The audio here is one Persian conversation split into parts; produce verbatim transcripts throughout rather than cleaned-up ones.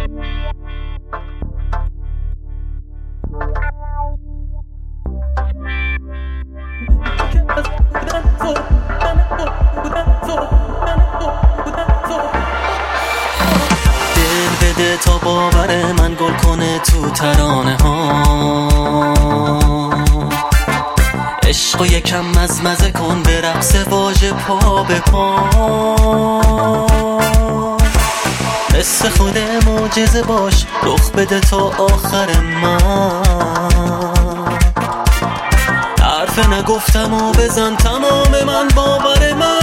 دل بده تا باور من گل کنه تو ترانه ها، عشق و یکم مزمزه کن به رقص واژه پا به پا. مثل خود معجزه باش رخ بده تا آخر من. حرف نگفتم و بزن تمام من باور من.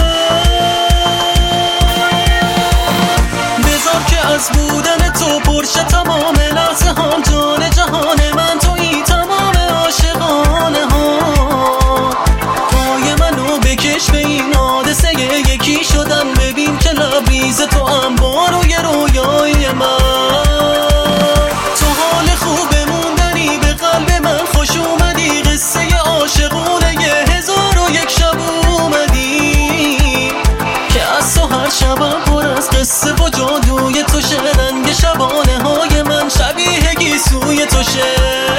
بذار که از بودن تو پرشه تمام لحظه هم جان جهان من. تویی تمام عاشقانه ها. پای منو بکش به این حادثه یکی شدن. ببین که لبریز تو هم با روی رویای من. تو حال خوب موندنی به قلب من خوش اومدی. قصه عاشقونه یه هزار و یک شب اومدی که از تو هر شبم پر از قصه و جادوی تو شه. رنگ شبانه های من شبیه گیسوی تو شه.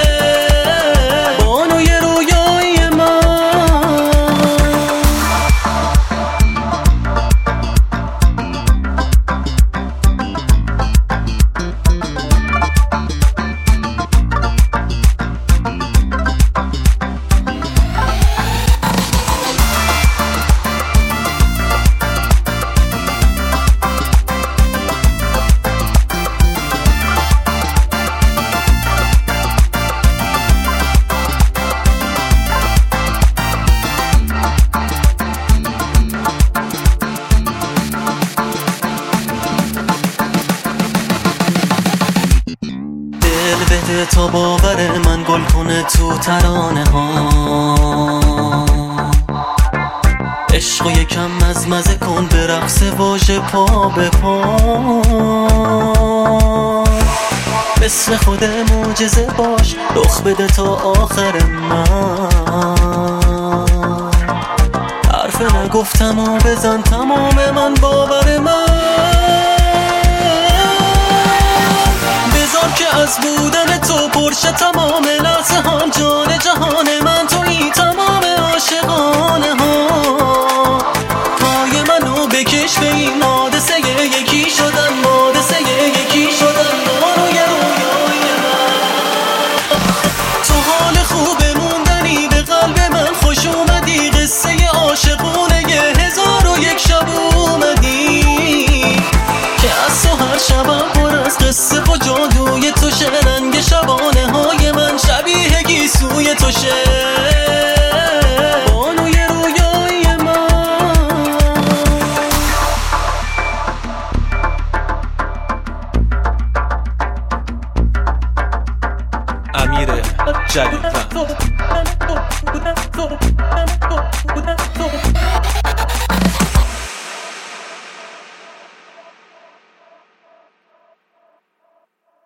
بانوی رویای من. بده تا باور من گل کنه تو ترانه ها، عشق و یکم مزمزه کن به رقص واژه پا به پا. مثل خود معجزه باش رخ بده تا آخر من. حرف نگفتم و بزن تمام من باور من. که از بودن تو پرشه تمام لحظه هم جان جهان من. تویی تمام عاشقانه ها. پای منو بکش به این حادثه یکی شدن. حادثه یکی شدن روی رویای من. تو حال خوب موندنی به قلب من خوش اومدی. قصه عاشقونه یه هزار و یک شب اومدی که از تو هر شبم پر از قصه و جادوی تو شه. رنگ شبانه های من شبیه گیسوی تو شه. بانوی رویای من. امیر جلیل.